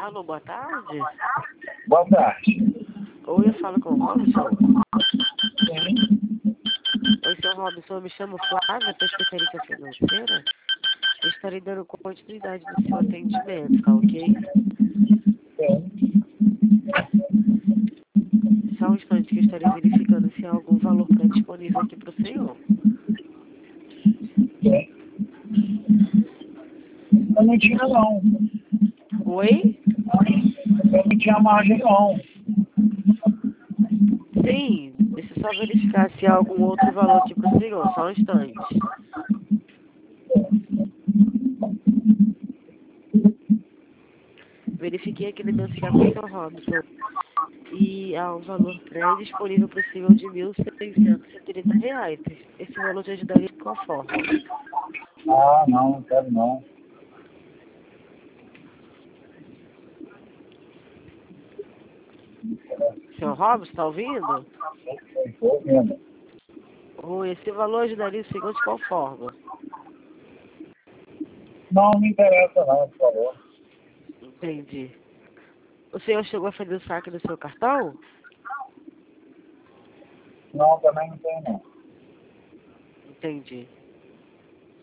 Alô, boa tarde. Boa tarde. Oi, eu falo com o Robson. Sim. Oi, seu Robson, eu me chamo Flávia, sou especialista financeira. Eu estarei dando continuidade no seu atendimento, tá ok? Sim. Só um instante que eu estarei verificando se há algum valor disponível aqui para o senhor. Sim. Eu não tinha, não. Oi? Eu não tinha margem, não. Sim, deixa eu só verificar se há algum outro valor aqui para o senhor, só um instante. Verifiquei aqui no meu sistema, seu Robson, e há um valor disponível para o senhor de R$ 1.630. Esse valor te ajudaria de qual forma? Ah, não quero, não. Senhor Robson, está ouvindo? Estou vendo. Oi, esse valor ajudaria o senhor de qual forma? Não me interessa, não, por favor. Entendi. O senhor chegou a fazer o saque do seu cartão? Não, também não tem, não. Entendi.